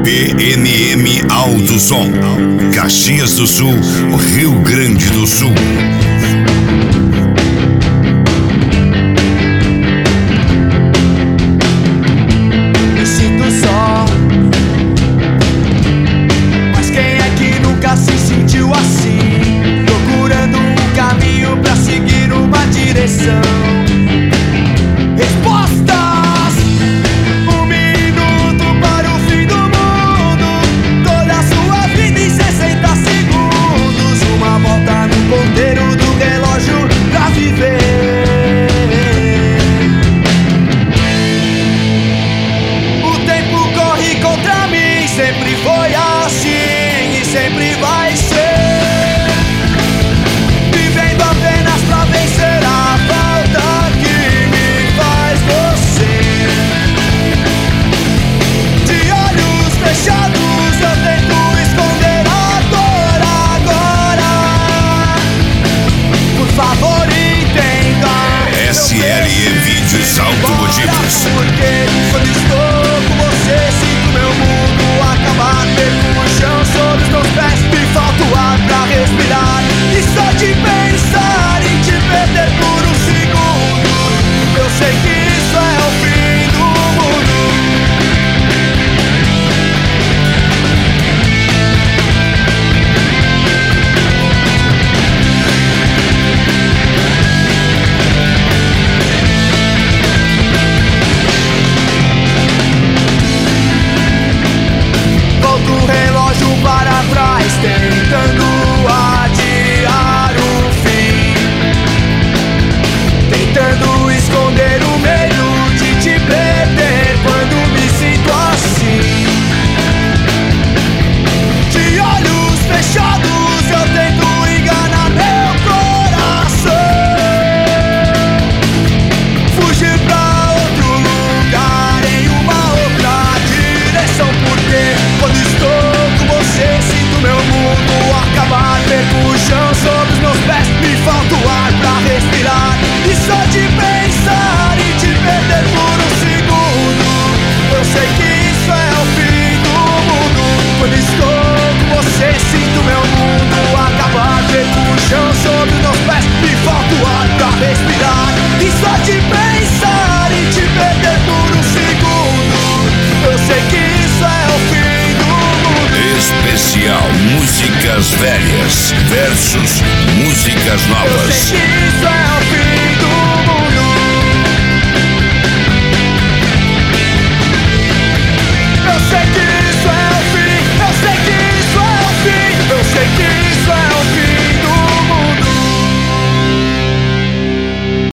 PNM Alto Som, Caxias do Sul, Rio Grande do Sul. Me sinto só, mas quem é que nunca se sentiu assim? Procurando um caminho pra seguir uma direção. Respostas! Um minuto para o fim do mundo. Toda a sua vida em 60 segundos. Uma volta no ponteiro do relógio pra viver. O tempo corre contra mim. Sempre foi assim e sempre vai ser. Vivendo apenas pra vencer a falta que me faz você. De olhos fechados eu tento esconder a dor agora. Por favor entenda. SLE Vídeos Automotivos. Porque quando estou com você sinto meu mundo acabar. Perco o chão sobre os meus pés. Me falta o ar pra respirar. E só de pensar em te perder por um segundo, eu sei que isso é o fim do mundo. Volto o relógio para trás, tentando adiar o fim, tentando esconder o medo de te perder quando me sinto assim. De olhos fechados eu tento enganar meu coração, fugir pra outro lugar em uma outra direção. Porque quando estou com você sinto meu mundo acabar. Perco o chão sobre os meus pés. Me falta o ar pra respirar. E só de pensar em te perder por um segundo, eu sei que isso é o fim do mundo. Quando estou com você sinto meu mundo acabar. Perco o chão sobre os meus pés. Me falta o ar pra respirar. E só de pensar em te perder por um segundo, eu sei que isso é o fim do mundo. Especial Músicas Velhas versus Músicas Eu Novas. sei que isso é